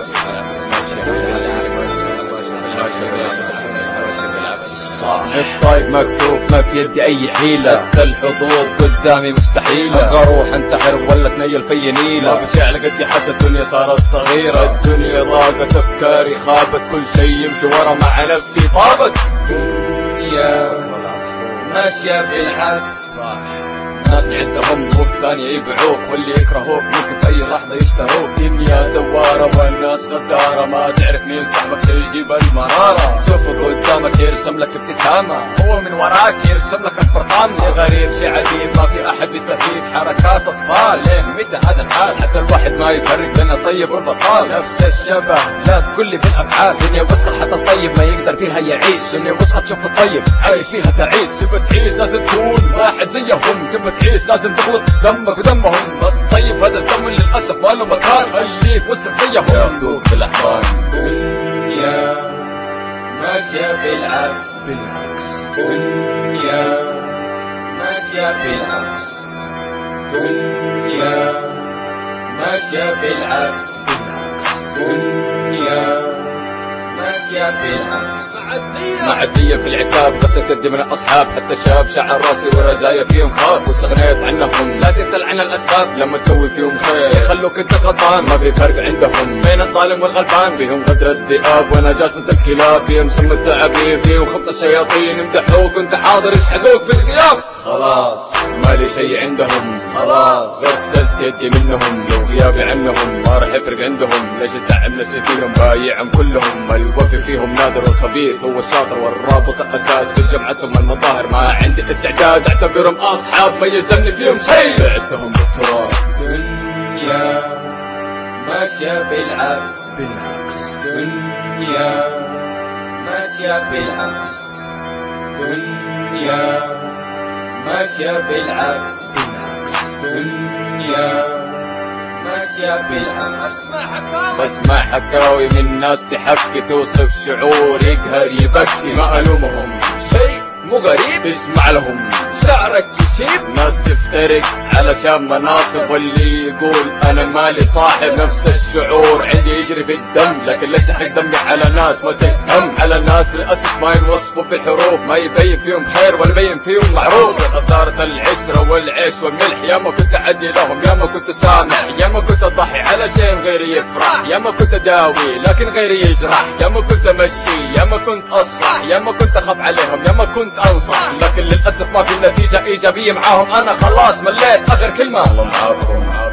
الطايب مكتوب ما في يدي اي حيلة، الحضور قدامي مستحيلة، ابغى اروح انتحر ولا تنيل في نيلة، ما بشي على قدي حتى الدنيا صارت صغيرة، الدنيا ضاقت افكاري خابت، كل شي يمشي ورا مع نفسي طابت، الدنيا ماشية بالعكس، ناس عزهم والثانية يبيعوك، واللي يكرهوك ممكن في اي لحظة يشتروك، دنيا دوارة والناس غدارة، ما تعرف مين صاحبك شي يجيب المرارة، شوفه قدامك يرسم لك ابتسامة، هو من وراك يرسم لك اكبر طامة، شي غريب شي عجيب ما في احد يستفيد، حركات اطفال ليه متى هذا الحال، حتى الواحد ما يفرق بين الطيب والبطال، نفس الشبه لا تقولي بالافعال، دنيا وسخة حتى الطيب ما يقدر فيها يعيش، دنيا وسخة تشوف الطيب عايش فيها تعيش، تبى تعيش لازم تكون واحد زيهم، تبى تعيش لازم تغلط دمك ودمهم، بس طيب هذا الزمن للاسف ما له مكان، خليك وسخ زيهم ياخذوك بالاحضان، الدنيا ماشية بالعكس، دنيا ماشية بالعكس، دنيا ماشية بالعكس، دنيا ماشية بالعكس، معدية في العتاب بس تدي من الأصحاب، حتى الشاب شعر راسي ورجايا فيهم خاب، واستغنيت عنهم لا تسأل عن الأسباب، لما تسوي فيهم خير يخلوك انت غلطان، ما في فرق عندهم بين الظالم والغلبان، فيهم غدر الذئاب ونجاسة الكلاب، فيهم سم التعابين، فيهم خبط الشياطين، يمدحوك وانت حاضر يشحذوك في الغياب، خلاص مالي شي عندهم، خلاص غسلت يدي منهم، لو غيابي عنهم ما راح يفرق عندهم، ليش الدعم نفسي فيهم بايعهم كلهم، الوفي فيهم نادر والخبيث هو الشاطر والرابط الاساس في جمعتهم المظاهر، ما عندي استعداد اعتبرهم اصحاب ما يلزمني فيهم شيء، بعتهم بالتراث، دنيا ماشية بالعكس، دنيا ماشية بالعكس، دنيا ماشية بالعكس، دنيا ماشية بالعكس، بسمع حكاوي من ناس تحكي توصف شعور يقهر يبكي، ما ألومهم شيء مو غريب تسمع لهم شعرك يشيب، ناس تفترق علشان مناصب، واللي يقول انا مالي صاحب، نفس الشعور عندي يجري في الدم، لكن ليش احرق دمي على ناس ما تهتم، على ناس للاسف ما ينوصفوا بالحروف، ما يبين فيهم خير ولا يبين فيهم معروف، خسارة العشرة والعيش والملح، يا ما كنت اعدي لهم يا ما كنت سامح، يا ما كنت اضحي علشان غيري يفرح، يا ما كنت اداوي لكن غيري يجرح، يا ما كنت امشي يا ما كنت اصلح، يا ما كنت اخاف عليهم يا ما كنت انصح، لكن للاسف ما في نتيجة ايجابية معاهم، انا خلاص مليت اخر كلمة الله معاكم.